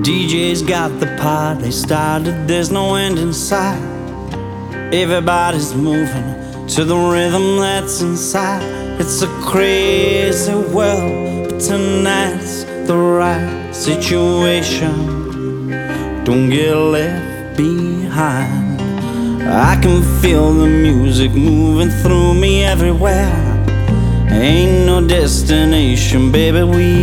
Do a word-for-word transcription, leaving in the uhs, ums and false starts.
D J's got the party started, there's no end in sight. Everybody's moving to the rhythm that's inside. It's a crazy world, but tonight's the right situation. Don't get left behind. I can feel the music moving through me everywhere. Ain't no destination, baby, we